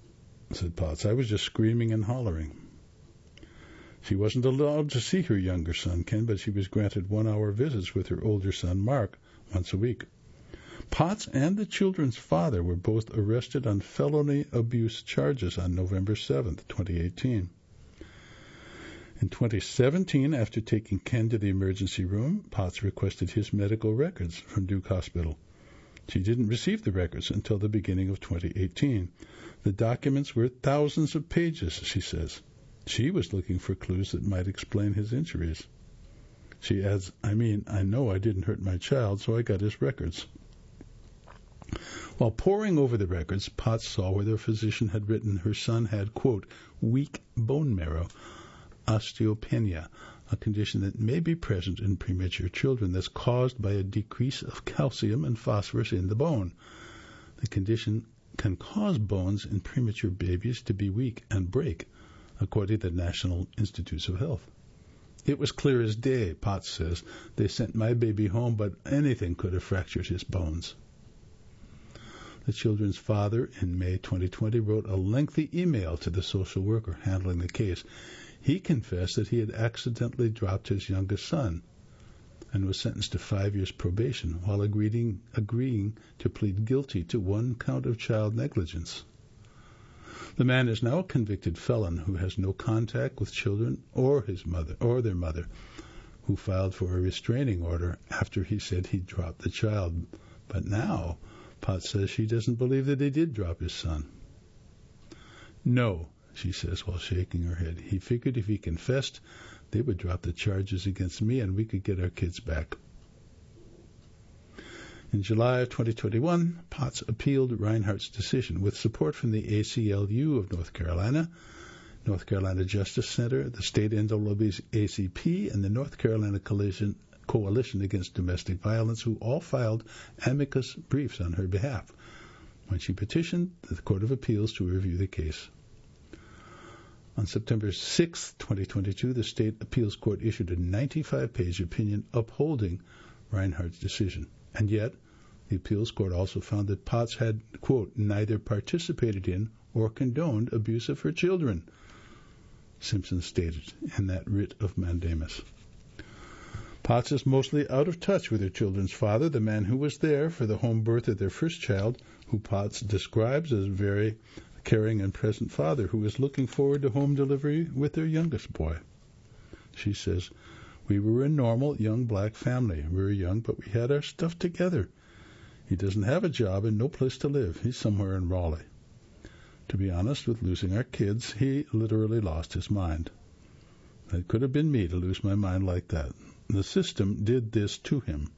Speaker 1: said Potts. I was just screaming and hollering. She wasn't allowed to see her younger son, Ken, but she was granted one-hour visits with her older son, Mark, once a week. Potts and the children's father were both arrested on felony abuse charges on November seventh, twenty eighteen. In twenty seventeen, after taking Ken to the emergency room, Potts requested his medical records from Duke Hospital. She didn't receive the records until the beginning of twenty eighteen. The documents were thousands of pages, she says. She was looking for clues that might explain his injuries. She adds, I mean, I know I didn't hurt my child, so I got his records. While poring over the records, Potts saw where the physician had written her son had, quote, weak bone marrow, osteopenia, a condition that may be present in premature children that's caused by a decrease of calcium and phosphorus in the bone. The condition can cause bones in premature babies to be weak and break, according to the National Institutes of Health. It was clear as day, Potts says. They sent my baby home, but anything could have fractured his bones. The children's father, in May twenty twenty, wrote a lengthy email to the social worker handling the case. He confessed that he had accidentally dropped his youngest son and was sentenced to five years probation while agreeing, agreeing to plead guilty to one count of child negligence. The man is now a convicted felon who has no contact with children or his mother or their mother, who filed for a restraining order after he said he dropped the child. But now, Potts says she doesn't believe that he did drop his son. No, she says while shaking her head. He figured if he confessed, they would drop the charges against me and we could get our kids back. In July of twenty twenty-one, Potts appealed Reinhart's decision with support from the A C L U of North Carolina, North Carolina Justice Center, the state N double A B A C P, and the North Carolina Coalition, Coalition Against Domestic Violence, who all filed amicus briefs on her behalf when she petitioned the Court of Appeals to review the case. On September sixth, twenty twenty-two, the State Appeals Court issued a ninety-five page opinion upholding Reinhart's decision. And yet, the Appeals Court also found that Potts had, quote, neither participated in or condoned abuse of her children, Simpson stated in that writ of mandamus. Potts is mostly out of touch with her children's father, the man who was there for the home birth of their first child, who Potts describes as a very caring and present father who is looking forward to home delivery with their youngest boy. She says, we were a normal young black family. We were young, but we had our stuff together. He doesn't have a job and no place to live. He's somewhere in Raleigh. To be honest, with losing our kids, he literally lost his mind. It could have been me to lose my mind like that. The system did this to him.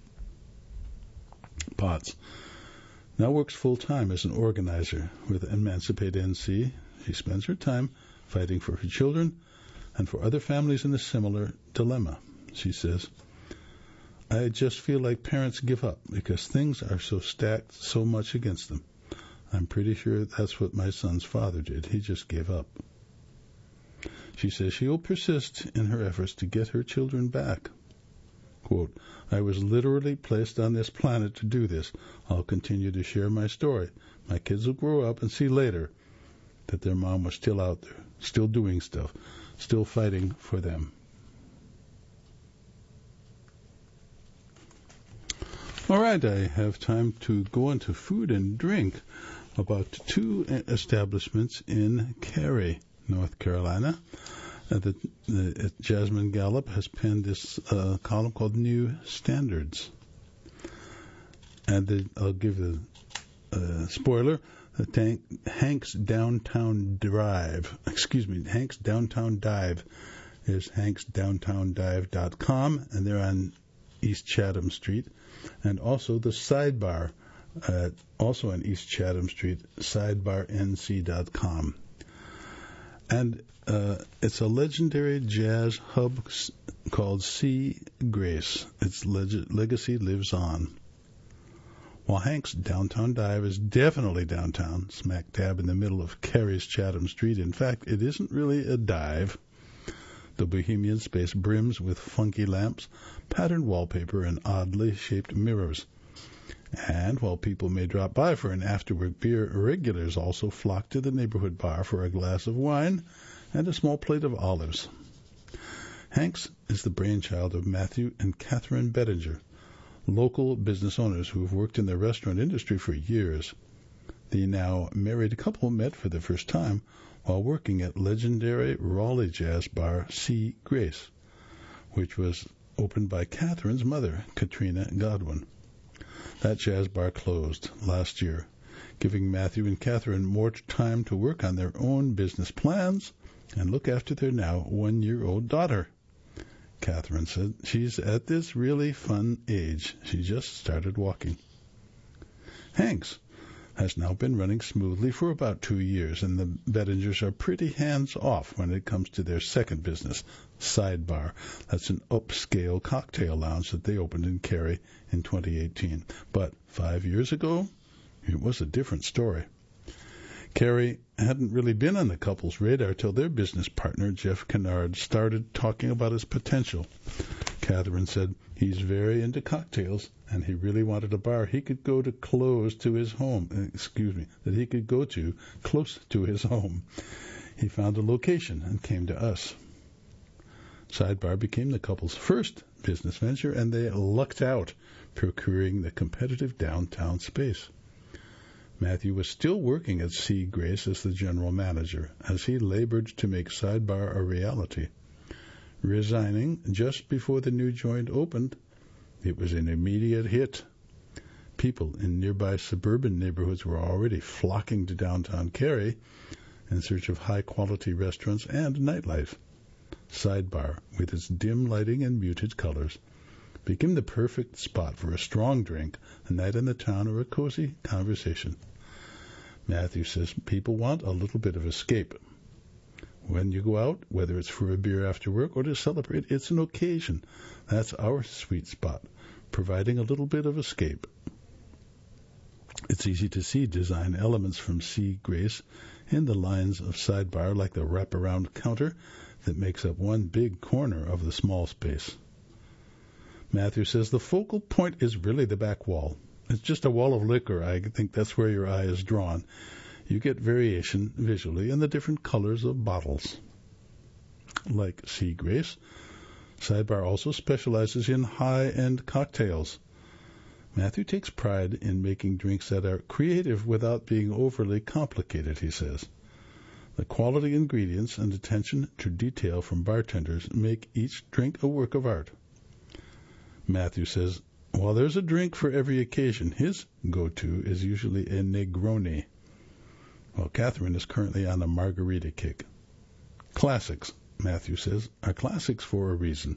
Speaker 1: Potts now works full-time as an organizer with Emancipate N C. She spends her time fighting for her children and for other families in a similar dilemma. She says, I just feel like parents give up because things are so stacked so much against them. I'm pretty sure that's what my son's father did. He just gave up. She says she will persist in her efforts to get her children back. Quote, I was literally placed on this planet to do this. I'll continue to share my story. My kids will grow up and see later that their mom was still out there, still doing stuff, still fighting for them. All right, I have time to go into food and drink about two establishments in Cary, North Carolina. Uh, the, the, Jasmine Gallup has penned this uh, column called New Standards. And the, I'll give the uh, spoiler. The tank, Hank's Downtown Drive, excuse me, Hank's Downtown Dive is hanks downtown dive dot com, and they're on East Chatham Street. And also the Sidebar, uh, also on East Chatham Street, sidebar n c dot com. And uh, it's a legendary jazz hub called Sea Grace. Its leg- legacy lives on. While Hank's Downtown Dive is definitely downtown, smack dab in the middle of Cary's Chatham Street. In fact, it isn't really a dive. The bohemian space brims with funky lamps, patterned wallpaper, and oddly shaped mirrors. And while people may drop by for an after-work beer, regulars also flock to the neighborhood bar for a glass of wine and a small plate of olives. Hank's is the brainchild of Matthew and Catherine Bettinger, local business owners who have worked in the restaurant industry for years. The now married couple met for the first time while working at legendary Raleigh jazz bar Sea Grace, which was opened by Catherine's mother, Katrina Godwin. That jazz bar closed last year, giving Matthew and Catherine more time to work on their own business plans and look after their now one-year-old daughter. Catherine said she's at this really fun age. She just started walking. Hank's has now been running smoothly for about two years, and the Bettingers are pretty hands-off when it comes to their second business, Sidebar. That's an upscale cocktail lounge that they opened in Cary in twenty eighteen. But five years ago, it was a different story. Cary hadn't really been on the couple's radar till their business partner, Jeff Kennard, started talking about his potential. Catherine said he's very into cocktails, and he really wanted a bar he could go to close to his home. Excuse me, that he could go to close to his home. He found a location and came to us. Sidebar became the couple's first business venture, and they lucked out, procuring the competitive downtown space. Matthew was still working at Sea Grace as the general manager, as he labored to make Sidebar a reality. Resigning just before the new joint opened, it was an immediate hit. People in nearby suburban neighborhoods were already flocking to downtown Cary in search of high-quality restaurants and nightlife. Sidebar, with its dim lighting and muted colors, became the perfect spot for a strong drink, a night in the town, or a cozy conversation. Matthew says people want a little bit of escape. When you go out, whether it's for a beer after work or to celebrate, it's an occasion. That's our sweet spot, providing a little bit of escape. It's easy to see design elements from Sea Grace in the lines of Sidebar, like the wraparound counter that makes up one big corner of the small space. Matthew says the focal point is really the back wall. It's just a wall of liquor. I think that's where your eye is drawn. You get variation visually in the different colors of bottles. Like Sea Grace, Sidebar also specializes in high-end cocktails. Matthew takes pride in making drinks that are creative without being overly complicated, he says. The quality ingredients and attention to detail from bartenders make each drink a work of art. Matthew says, while there's a drink for every occasion, his go-to is usually a Negroni, while Catherine is currently on a margarita kick. Classics, Matthew says, are classics for a reason.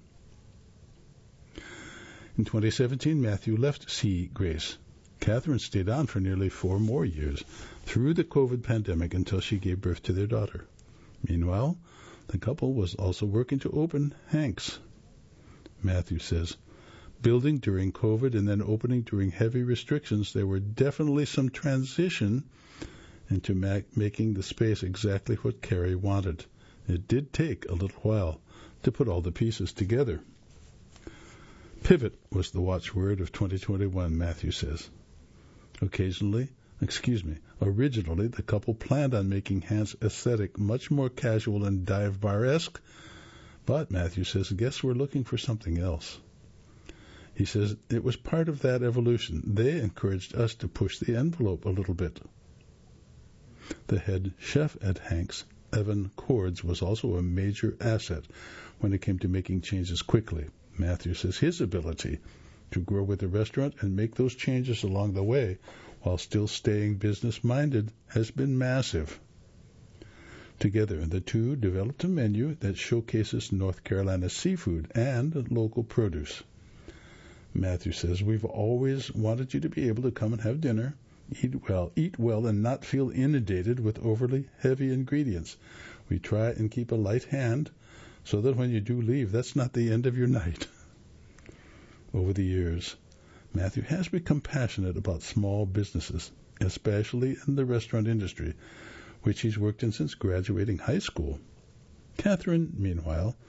Speaker 1: In twenty seventeen, Matthew left Sea Grace. Catherine stayed on for nearly four more years, through the COVID pandemic, until she gave birth to their daughter. Meanwhile, the couple was also working to open Hank's. Matthew says, building during COVID and then opening during heavy restrictions, there were definitely some transition into ma- making the space exactly what Cary wanted. It did take a little while to put all the pieces together. Pivot was the watchword of twenty twenty-one, Matthew says. Occasionally, excuse me, originally the couple planned on making Hank's aesthetic much more casual and dive bar-esque, but Matthew says guests were looking for something else. He says it was part of that evolution. They encouraged us to push the envelope a little bit. The head chef at Hank's, Evan Cords, was also a major asset when it came to making changes quickly. Matthew says his ability to grow with the restaurant and make those changes along the way while still staying business-minded has been massive. Together, the two developed a menu that showcases North Carolina seafood and local produce. Matthew says, we've always wanted you to be able to come and have dinner, eat well, eat well, and not feel inundated with overly heavy ingredients. We try and keep a light hand so that when you do leave, that's not the end of your night. Over the years, Matthew has become passionate about small businesses, especially in the restaurant industry, which he's worked in since graduating high school. Catherine, meanwhile,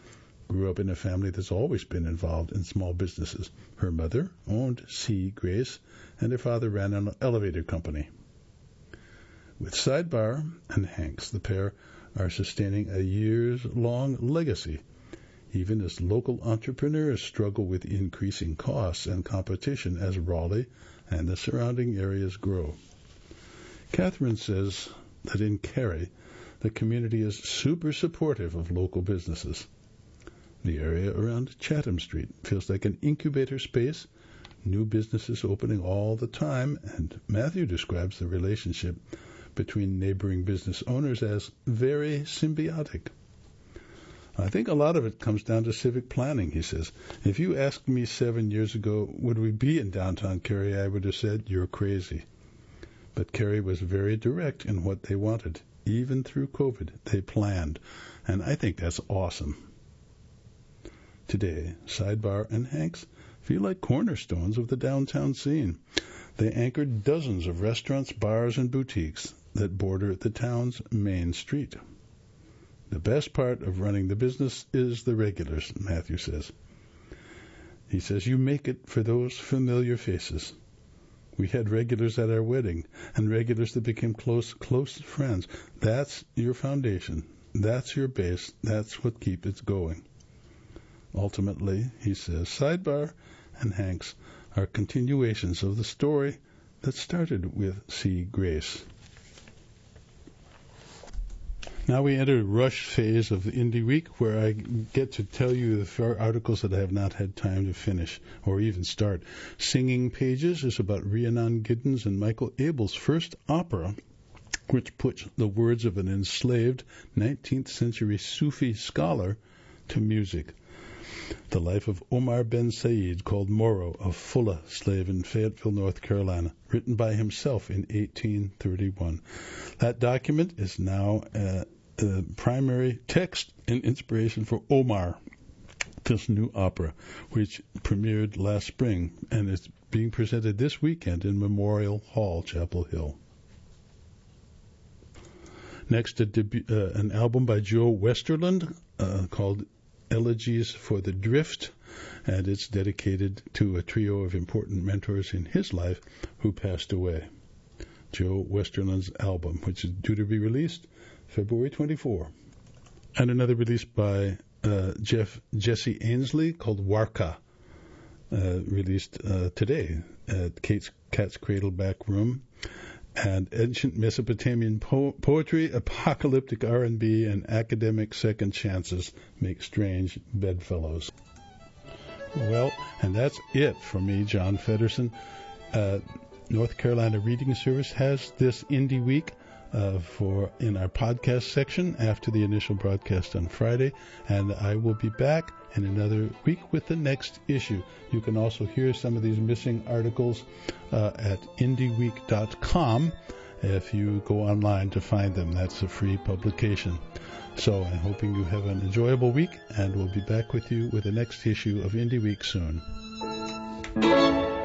Speaker 1: grew up in a family that's always been involved in small businesses. Her mother owned C. Grace, and her father ran an elevator company. With Sidebar and Hanks, the pair are sustaining a years-long legacy, even as local entrepreneurs struggle with increasing costs and competition as Raleigh and the surrounding areas grow. Catherine says that in Cary, the community is super supportive of local businesses. The area around Chatham Street feels like an incubator space, new businesses opening all the time, and Matthew describes the relationship between neighboring business owners as very symbiotic. I think a lot of it comes down to civic planning, he says. If you asked me seven years ago, would we be in downtown Cary, I would have said, you're crazy. But Cary was very direct in what they wanted. Even through COVID, they planned. And I think that's awesome. Today, Sidebar and Hanks feel like cornerstones of the downtown scene. They anchored dozens of restaurants, bars, and boutiques that border the town's main street. The best part of running the business is the regulars, Matthew says. He says, you make it for those familiar faces. We had regulars at our wedding, and regulars that became close, close friends. That's your foundation. That's your base. That's what keeps it going. Ultimately, he says, Sidebar and Hanks are continuations of the story that started with C. Grace. Now we enter a rush phase of the Indie Week, where I get to tell you the four articles that I have not had time to finish or even start. Singing Pages is about Rhiannon Giddens and Michael Abel's first opera, which puts the words of an enslaved nineteenth century Sufi scholar to music. The life of Omar Ben Said, called Moro, a Fulla slave in Fayetteville, North Carolina, written by himself in eighteen thirty-one. That document is now uh, the primary text and inspiration for Omar, this new opera, which premiered last spring and is being presented this weekend in Memorial Hall, Chapel Hill. Next, a debu- uh, an album by Joe Westerland uh, called Elegies for the Drift, and it's dedicated to a trio of important mentors in his life who passed away. Joe Westerland's album, which is due to be released February twenty-fourth. And another release by uh, Jeff Jesse Ainsley called Warka, uh, released uh, today at Kate's Cat's Cradle Back Room. And ancient Mesopotamian po- poetry, apocalyptic R and B, and academic second chances make strange bedfellows. Well, and that's it for me, John Feddersen. Uh, North Carolina Reading Service has this Indie Week uh, for in our podcast section after the initial broadcast on Friday, and I will be back in another week with the next issue. You can also hear some of these missing articles uh, at indie week dot com if you go online to find them. That's a free publication. So I'm hoping you have an enjoyable week, and we'll be back with you with the next issue of Indie Week soon.